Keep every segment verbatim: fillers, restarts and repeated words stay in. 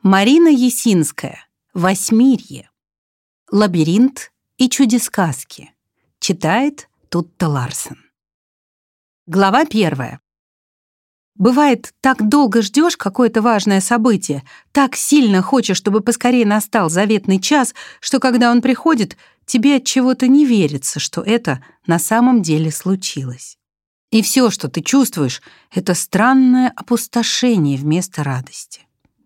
Марина Есинская. Восьмирье. Лабиринт и чудесказки. Читает Тутта Ларсен. Глава первая. Бывает, так долго ждешь какое-то важное событие, так сильно хочешь, чтобы поскорее настал заветный час, что когда он приходит, тебе от чего-то не верится, что это на самом деле случилось. И все, что ты чувствуешь, это странное опустошение вместо радости.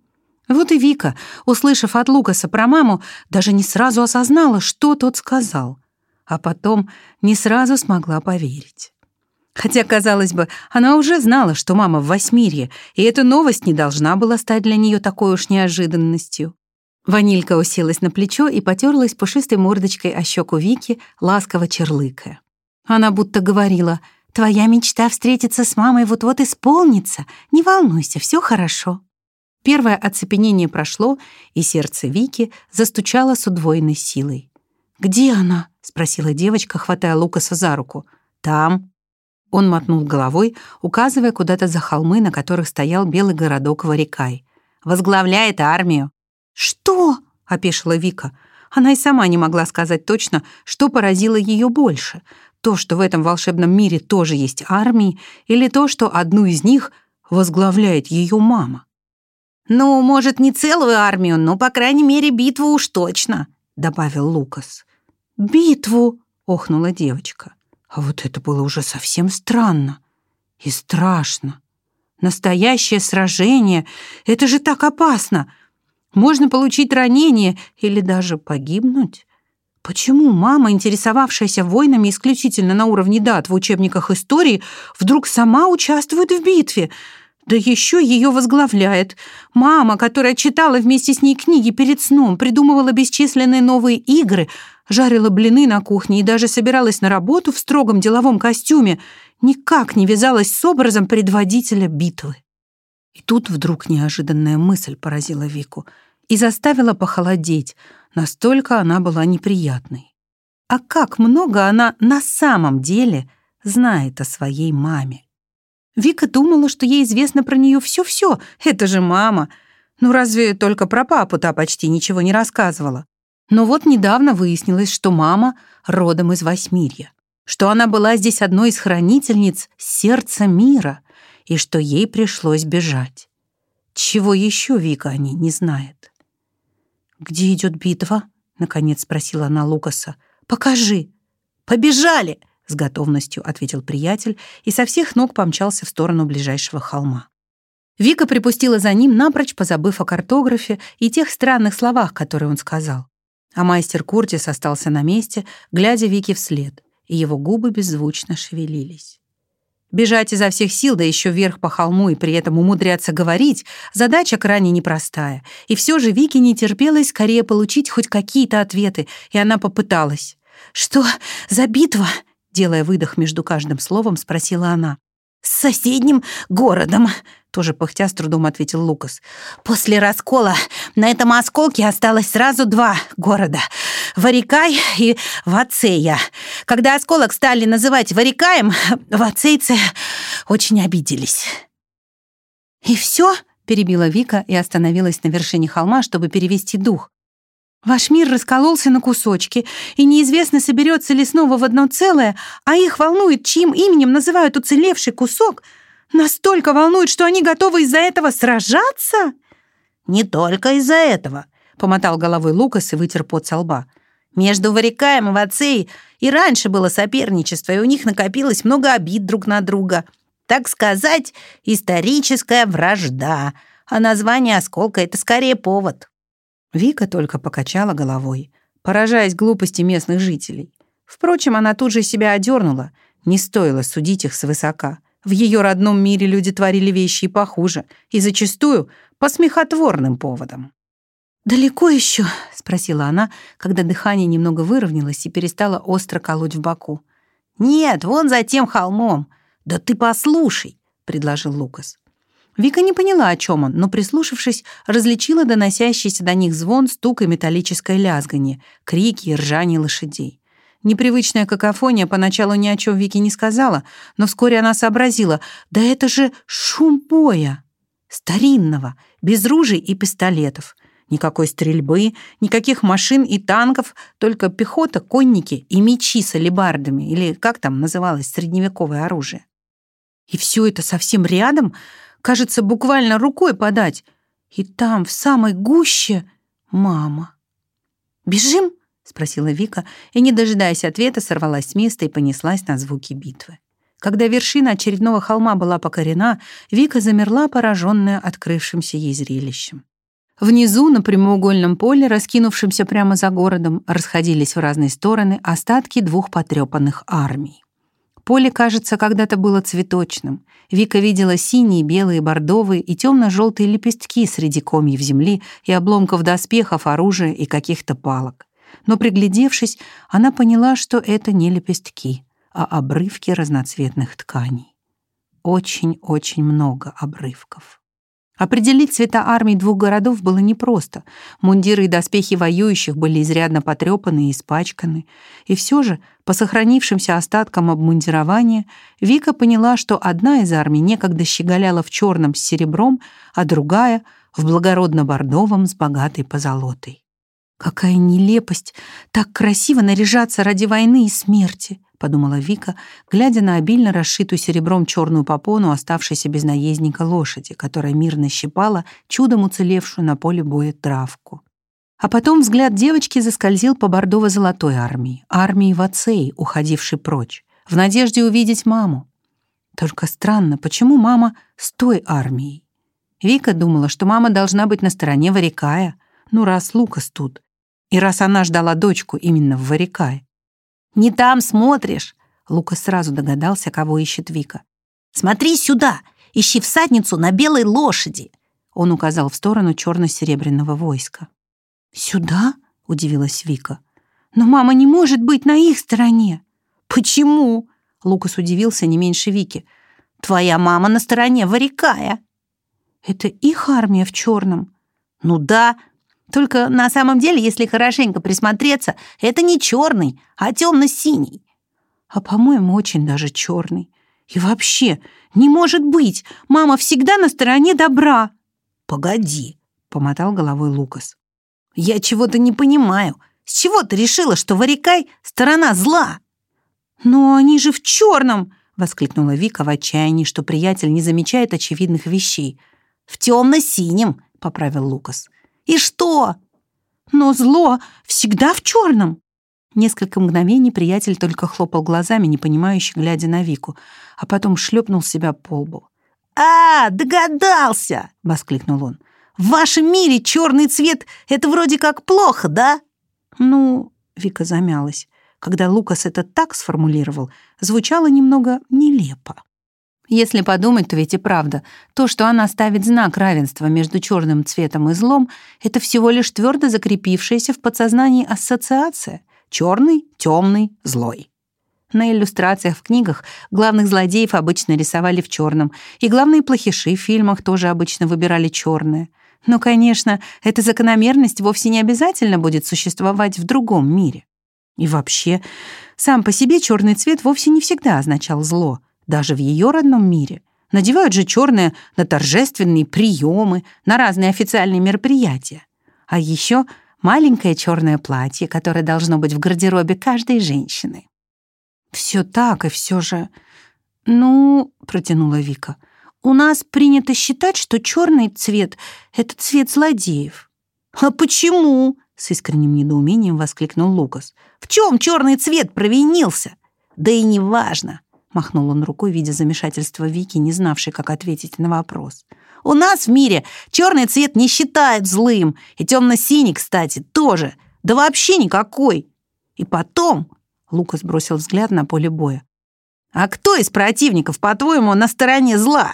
Вот и Вика, услышав от Лукаса про маму, даже не сразу осознала, что тот сказал, а потом не сразу смогла поверить. Хотя, казалось бы, она уже знала, что мама в Восьмирье, и эта новость не должна была стать для нее такой уж неожиданностью. Ванилька уселась на плечо и потерлась пушистой мордочкой о щеку Вики, ласково черлыкая. Она будто говорила: «Твоя мечта встретиться с мамой вот-вот исполнится. Не волнуйся, все хорошо». Первое оцепенение прошло, и сердце Вики застучало с удвоенной силой. «Где она?» — спросила девочка, хватая Лукаса за руку. «Там». Он мотнул головой, указывая куда-то за холмы, на которых стоял белый городок Варикай. «Возглавляет армию». «Что?» — опешила Вика. Она и сама не могла сказать точно, что поразило ее больше. То, что в этом волшебном мире тоже есть армии, или то, что одну из них возглавляет ее мама. «Ну, может, не целую армию, но, по крайней мере, битву уж точно», — добавил Лукас. «Битву?» — охнула девочка. А вот это было уже совсем странно и страшно. Настоящее сражение — это же так опасно. Можно получить ранение или даже погибнуть. Почему мама, интересовавшаяся войнами исключительно на уровне дат в учебниках истории, вдруг сама участвует в битве? Да еще ее возглавляет. Мама, которая читала вместе с ней книги перед сном, придумывала бесчисленные новые игры, жарила блины на кухне и даже собиралась на работу в строгом деловом костюме, никак не вязалась с образом предводителя битвы. И тут вдруг неожиданная мысль поразила Вику и заставила похолодеть, настолько она была неприятной. А как много она на самом деле знает о своей маме? Вика думала, что ей известно про нее все-все. Это же мама. Ну разве только про папу та почти ничего не рассказывала. Но вот недавно выяснилось, что мама родом из Восьмирья, что она была здесь одной из хранительниц сердца мира и что ей пришлось бежать. Чего еще Вика о ней не знает? «Где идет битва?» — наконец спросила она Лукаса. «Покажи». «Побежали!» — с готовностью ответил приятель и со всех ног помчался в сторону ближайшего холма. Вика припустила за ним, напрочь позабыв о картографе и тех странных словах, которые он сказал. А мастер Куртис остался на месте, глядя Вике вслед, и его губы беззвучно шевелились. Бежать изо всех сил, да еще вверх по холму, и при этом умудряться говорить — задача крайне непростая. И все же Вике не терпелось скорее получить хоть какие-то ответы, и она попыталась. «Что за битва?» — делая выдох между каждым словом, спросила она. «С соседним городом», — тоже пыхтя с трудом ответил Лукас. «После раскола на этом осколке осталось сразу два города — Варикай и Вацея. Когда осколок стали называть Варикаем, вацейцы очень обиделись». «И все?» — перебила Вика и остановилась на вершине холма, чтобы перевести дух. «Ваш мир раскололся на кусочки, и неизвестно, соберется ли снова в одно целое, а их волнует, чьим именем называют уцелевший кусок. Настолько волнует, что они готовы из-за этого сражаться?» «Не только из-за этого», — помотал головой Лукас и вытер пот со лба. «Между Варикаем и Вацеей и раньше было соперничество, и у них накопилось много обид друг на друга. Так сказать, историческая вражда, а название осколка — это скорее повод». Вика только покачала головой, поражаясь глупости местных жителей. Впрочем, она тут же себя одернула. Не стоило судить их свысока. В ее родном мире люди творили вещи и похуже, и зачастую по смехотворным поводам. «Далеко еще?» — спросила она, когда дыхание немного выровнялось и перестало остро колоть в боку. «Нет, вон за тем холмом. Да ты послушай», — предложил Лукас. Вика не поняла, о чем он, но, прислушавшись, различила доносящийся до них звон, стук и металлическое лязганье, крики и ржание лошадей. Непривычная какофония поначалу ни о чем Вике не сказала, но вскоре она сообразила: да это же шум боя, старинного, без ружей и пистолетов. Никакой стрельбы, никаких машин и танков, только пехота, конники и мечи с алебардами, или как там называлось средневековое оружие. И все это совсем рядом, кажется, буквально рукой подать. И там, в самой гуще, мама. «Бежим?» — спросила Вика, и, не дожидаясь ответа, сорвалась с места и понеслась на звуки битвы. Когда вершина очередного холма была покорена, Вика замерла, пораженная открывшимся ей зрелищем. Внизу, на прямоугольном поле, раскинувшемся прямо за городом, расходились в разные стороны остатки двух потрепанных армий. Поле, кажется, когда-то было цветочным. Вика видела синие, белые, бордовые и темно-желтые лепестки среди комьев земли и обломков доспехов, оружия и каких-то палок. Но, приглядевшись, она поняла, что это не лепестки, а обрывки разноцветных тканей. Очень-очень много обрывков. Определить цвета армий двух городов было непросто. Мундиры и доспехи воюющих были изрядно потрепаны и испачканы. И все же, по сохранившимся остаткам обмундирования, Вика поняла, что одна из армий некогда щеголяла в черном с серебром, а другая — в благородно-бордовом с богатой позолотой. «Какая нелепость! Так красиво наряжаться ради войны и смерти!» — подумала Вика, глядя на обильно расшитую серебром черную попону оставшейся без наездника лошади, которая мирно щипала чудом уцелевшую на поле боя травку. А потом взгляд девочки заскользил по бордово-золотой армии, армии Вацеи, уходившей прочь, в надежде увидеть маму. Только странно, почему мама с той армией? Вика думала, что мама должна быть на стороне Варикая, ну раз Лукас тут, и раз она ждала дочку именно в Варикае. «Не там смотришь!» Лукас сразу догадался, кого ищет Вика. «Смотри сюда! Ищи всадницу на белой лошади!» Он указал в сторону черно-серебряного войска. «Сюда?» — удивилась Вика. «Но мама не может быть на их стороне!» «Почему?» — Лукас удивился не меньше Вики. «Твоя мама на стороне Варикая!» «Это их армия в черном?» «Ну да, только на самом деле, если хорошенько присмотреться, это не черный, а темно-синий. А, по-моему, очень даже черный. И вообще, не может быть, мама всегда на стороне добра». «Погоди», — помотал головой Лукас. «Я чего-то не понимаю. С чего ты решила, что Варикай — сторона зла?» «Но они же в черном!» — воскликнула Вика в отчаянии, что приятель не замечает очевидных вещей. «В темно-синем», — поправил Лукас. «И что?» «Но зло всегда в черном». Несколько мгновений приятель только хлопал глазами, непонимающе глядя на Вику, а потом шлепнул себя по лбу. «А, догадался!» — воскликнул он. «В вашем мире черный цвет — это вроде как плохо, да?» «Ну...» — Вика замялась. Когда Лукас это так сформулировал, звучало немного нелепо. Если подумать, то ведь и правда, то, что она ставит знак равенства между черным цветом и злом, это всего лишь твердо закрепившаяся в подсознании ассоциация. Черный, темный, злой. На иллюстрациях в книгах главных злодеев обычно рисовали в черном, и главные плохиши в фильмах тоже обычно выбирали черное. Но, конечно, эта закономерность вовсе не обязательно будет существовать в другом мире. И вообще, сам по себе черный цвет вовсе не всегда означал зло. Даже в ее родном мире. Надевают же черное на торжественные приемы, на разные официальные мероприятия. А еще маленькое черное платье, которое должно быть в гардеробе каждой женщины. «Все так, и все же...» «Ну...» — протянула Вика. «У нас принято считать, что черный цвет — это цвет злодеев». «А почему?» — с искренним недоумением воскликнул Лукас. «В чем черный цвет провинился? Да и не важно». Махнул он рукой, видя замешательство Вики, не знавшей, как ответить на вопрос. «У нас в мире черный цвет не считают злым, и темно-синий, кстати, тоже. Да вообще никакой. И потом...» — Лукас бросил взгляд на поле боя. «А кто из противников, по-твоему, на стороне зла?»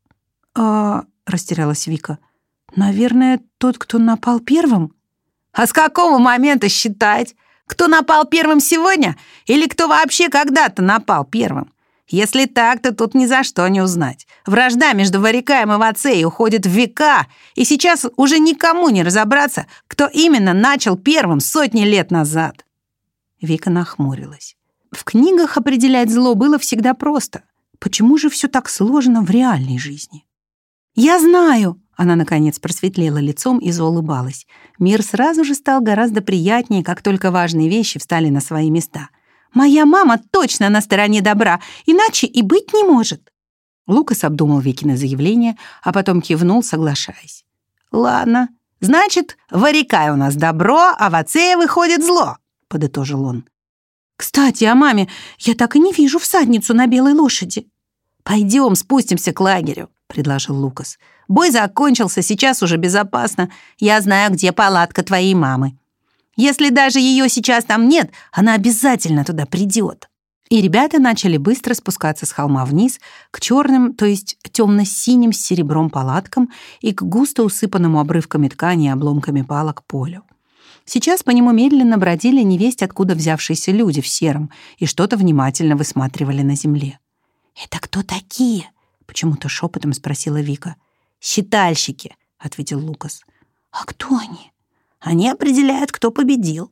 «А...» — растерялась Вика. «Наверное, тот, кто напал первым?» «А с какого момента считать? Кто напал первым сегодня? Или кто вообще когда-то напал первым? Если так, то тут ни за что не узнать. Вражда между Варикаем и Вацеей уходит в века, и сейчас уже никому не разобраться, кто именно начал первым сотни лет назад». Вика нахмурилась. В книгах определять зло было всегда просто. Почему же все так сложно в реальной жизни? «Я знаю!» — Она, наконец, просветлела лицом и заулыбалась. Мир сразу же стал гораздо приятнее, как только важные вещи встали на свои места. «Моя мама точно на стороне добра, иначе и быть не может!» Лукас обдумал Викино заявление, а потом кивнул, соглашаясь. «Ладно, значит, в Орикае у нас добро, а в Ацее выходит зло», — подытожил он. «Кстати, о маме я так и не вижу всадницу на белой лошади». «Пойдем, спустимся к лагерю», — предложил Лукас. «Бой закончился, сейчас уже безопасно. Я знаю, где палатка твоей мамы. Если даже ее сейчас там нет, она обязательно туда придет». И ребята начали быстро спускаться с холма вниз к черным, то есть темно-синим с серебром палаткам и к густо усыпанному обрывками ткани и обломками палок полю. Сейчас по нему медленно бродили невесть откуда взявшиеся люди в сером и что-то внимательно высматривали на земле. «Это кто такие?» — почему-то шепотом спросила Вика. «Считальщики», — ответил Лукас. «А кто они?» «Они определяют, кто победил».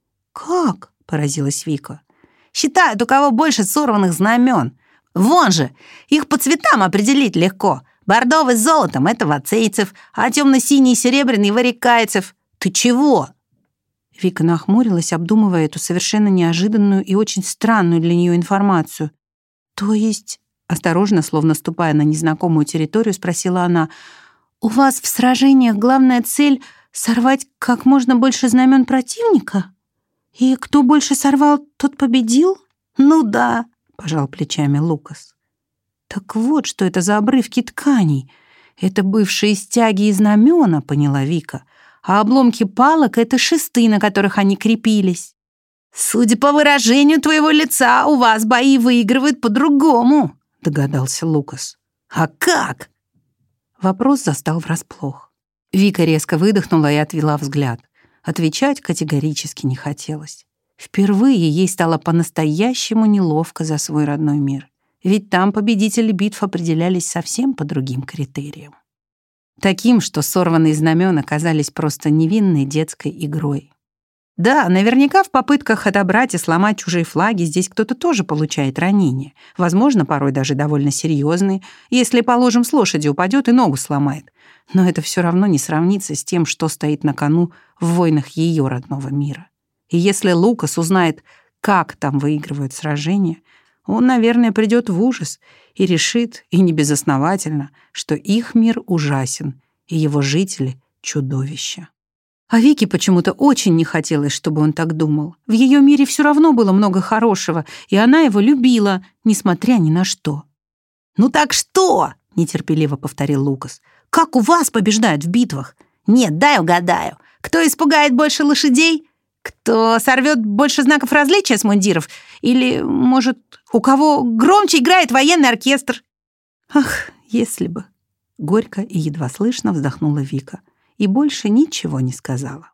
«Как?» — поразилась Вика. «Считают, у кого больше сорванных знамен. Вон же, их по цветам определить легко. Бордовый с золотом — это вацейцев, а темно-синий и серебряный — варикайцев. Ты чего?» Вика нахмурилась, обдумывая эту совершенно неожиданную и очень странную для нее информацию. «То есть...» — осторожно, словно ступая на незнакомую территорию, спросила она. «У вас в сражениях главная цель — сорвать как можно больше знамен противника? И кто больше сорвал, тот победил?» «Ну да», — пожал плечами Лукас. «Так вот, что это за обрывки тканей. Это бывшие стяги и знамена», — поняла Вика. «А обломки палок — это шесты, на которых они крепились». «Судя по выражению твоего лица, у вас бои выигрывают по-другому», — догадался Лукас. «А как?» Вопрос застал врасплох. Вика резко выдохнула и отвела взгляд. Отвечать категорически не хотелось. Впервые ей стало по-настоящему неловко за свой родной мир. Ведь там победители битв определялись совсем по другим критериям. Таким, что сорванные знамена казались просто невинной детской игрой. Да, наверняка в попытках отобрать и сломать чужие флаги здесь кто-то тоже получает ранения. Возможно, порой даже довольно серьезные. Если, положим, с лошади упадет и ногу сломает. Но это все равно не сравнится с тем, что стоит на кону в войнах ее родного мира. И если Лукас узнает, как там выигрывают сражения, он, наверное, придет в ужас и решит, и не безосновательно, что их мир ужасен, и его жители — чудовища. А Вике почему-то очень не хотелось, чтобы он так думал. В ее мире все равно было много хорошего, и она его любила, несмотря ни на что. «Ну так что?» — нетерпеливо повторил Лукас. «Как у вас побеждают в битвах? Нет, дай угадаю. Кто испугает больше лошадей? Кто сорвет больше знаков различия с мундиров? Или, может, у кого громче играет военный оркестр?» «Ах, если бы!» — горько и едва слышно вздохнула Вика. И больше ничего не сказала.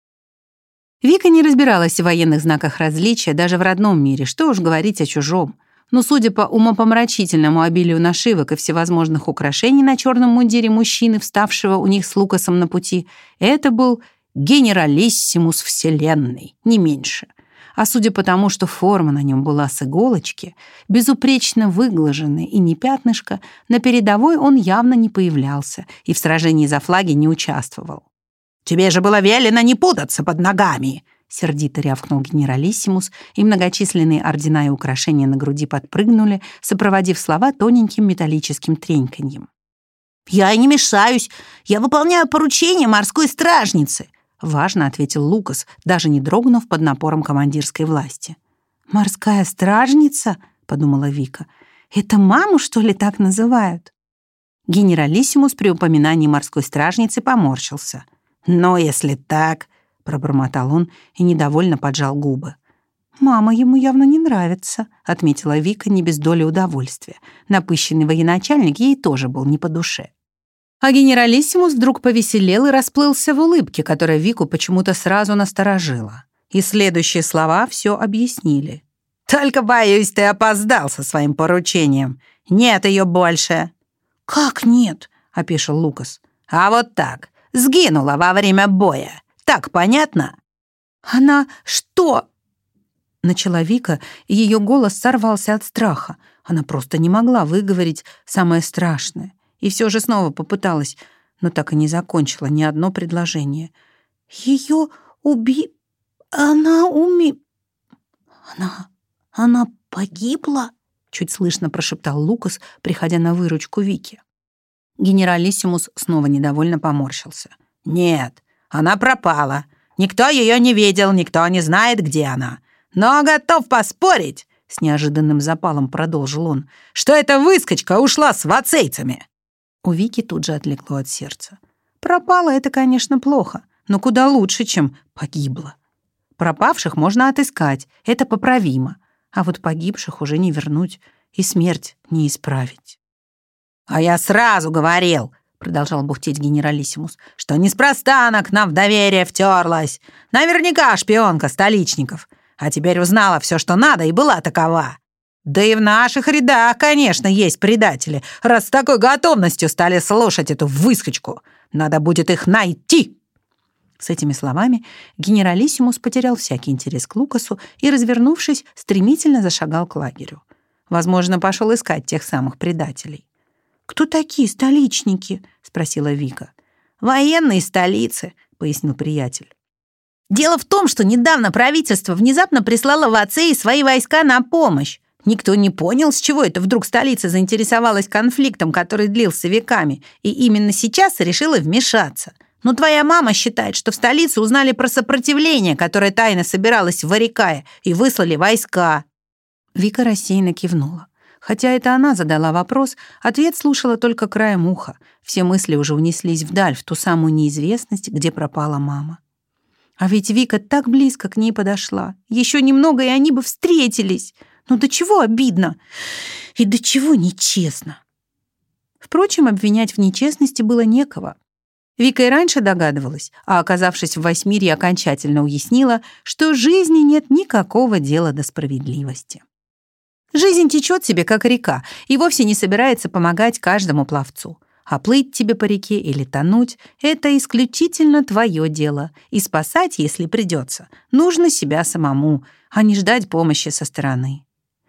Вика не разбиралась в военных знаках различия даже в родном мире, что уж говорить о чужом. Но, судя по умопомрачительному обилию нашивок и всевозможных украшений на черном мундире мужчины, вставшего у них с Лукасом на пути, это был генералиссимус вселенной, не меньше. А судя по тому, что форма на нем была с иголочки, безупречно выглаженная и не пятнышко, на передовой он явно не появлялся и в сражении за флаги не участвовал. «Тебе же было велено не путаться под ногами!» — сердито рявкнул генералиссимус, и многочисленные ордена и украшения на груди подпрыгнули, сопроводив слова тоненьким металлическим треньканьем. «Я и не мешаюсь. Я выполняю поручение морской стражницы», — важно ответил Лукас, даже не дрогнув под напором командирской власти. «Морская стражница?» — подумала Вика. «Это маму, что ли, так называют?» Генералиссимус при упоминании морской стражницы поморщился. «Но если так...» — пробормотал он и недовольно поджал губы. «Мама ему явно не нравится», — отметила Вика не без доли удовольствия. Напыщенный военачальник ей тоже был не по душе. А генералиссимус вдруг повеселел и расплылся в улыбке, которая Вику почему-то сразу насторожила. И следующие слова все объяснили. «Только, боюсь, ты опоздал со своим поручением. Нет ее больше». «Как нет?» — опешил Лукас. «А вот так. Сгинула во время боя. Так понятно?» «Она что?» Начала Вика, и ее голос сорвался от страха. Она просто не могла выговорить самое страшное. И все же снова попыталась. но так и не закончила ни одно предложение. «Ее уби... Она уми... Она... Она погибла?» Чуть слышно прошептал Лукас, приходя на выручку Вике. Генералиссимус снова недовольно поморщился. «Нет, она пропала. Никто ее не видел, никто не знает, где она. Но готов поспорить, — с неожиданным запалом продолжил он, — что эта выскочка ушла с вацейцами». У Вики тут же отлегло от сердца. Пропала — это, конечно, плохо, но куда лучше, чем погибла. Пропавших можно отыскать, это поправимо, а вот погибших уже не вернуть и смерть не исправить. «А я сразу говорил, — продолжал бухтеть генералиссимус, — что неспроста она к нам в доверие втерлась. Наверняка шпионка столичников. А теперь узнала все, что надо, и была такова. Да и в наших рядах, конечно, есть предатели, раз с такой готовностью стали слушать эту выскочку. Надо будет их найти». С этими словами генералиссимус потерял всякий интерес к Лукасу и, развернувшись, стремительно зашагал к лагерю. Возможно, пошел искать тех самых предателей. «Кто такие столичники?» — спросила Вика. «Военные столицы», — пояснил приятель. «Дело в том, что недавно правительство внезапно прислало в Ацеи свои войска на помощь. Никто не понял, с чего это вдруг столица заинтересовалась конфликтом, который длился веками, и именно сейчас решила вмешаться. Но твоя мама считает, что в столице узнали про сопротивление, которое тайно собиралось в Варикае, и выслали войска». Вика рассеянно кивнула. Хотя это она задала вопрос, ответ слушала только краем уха. Все мысли уже унеслись вдаль, в ту самую неизвестность, где пропала мама. А ведь Вика так близко к ней подошла. Еще немного, и они бы встретились. Ну до чего обидно и до чего нечестно. Впрочем, обвинять в нечестности было некого. Вика и раньше догадывалась, а, оказавшись в Восьмирье, окончательно уяснила, что жизни нет никакого дела до справедливости. Жизнь течет себе, как река, и вовсе не собирается помогать каждому пловцу. А плыть тебе по реке или тонуть — это исключительно твое дело, и спасать, если придется, нужно себя самому, а не ждать помощи со стороны.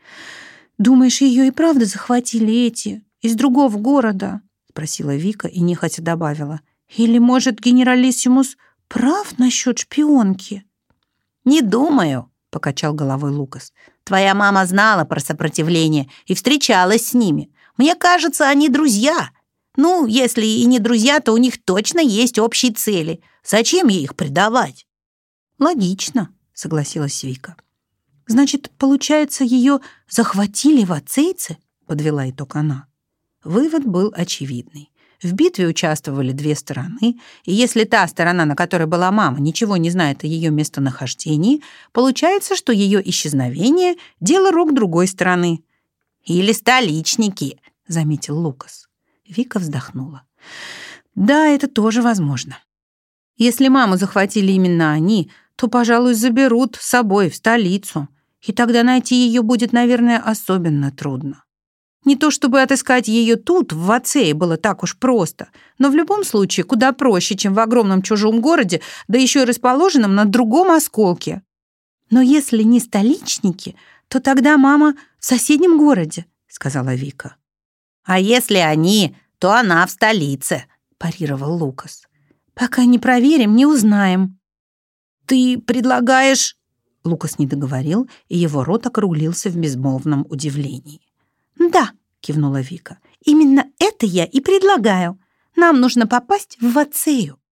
«Думаешь, ее и правда захватили эти, из другого города?» — спросила Вика и нехотя добавила. «Или, может, генералиссимус прав насчет шпионки?» «Не думаю», — покачал головой Лукас. «Твоя мама знала про сопротивление и встречалась с ними. Мне кажется, они друзья. Ну, если и не друзья, то у них точно есть общие цели. Зачем ей их предавать?» «Логично», — согласилась Вика. «Значит, получается, ее захватили вацейцы?» — подвела итог она. Вывод был очевидный. В битве участвовали две стороны, и если та сторона, на которой была мама, ничего не знает о ее местонахождении, получается, что ее исчезновение — дело рук другой стороны. «Или столичники», — заметил Лукас. Вика вздохнула. «Да, это тоже возможно. Если маму захватили именно они, то, пожалуй, заберут с собой в столицу, и тогда найти ее будет, наверное, особенно трудно. Не то чтобы отыскать ее тут, в Ацее, было так уж просто, но в любом случае куда проще, чем в огромном чужом городе, да еще и расположенном на другом осколке. Но если не столичники, то тогда мама в соседнем городе», — сказала Вика. «А если они, то она в столице», — парировал Лукас. «Пока не проверим, не узнаем». «Ты предлагаешь...» Лукас не договорил, и его рот округлился в безмолвном удивлении. «Да», — кивнула Вика, — «именно это я и предлагаю. Нам нужно попасть в Ацею».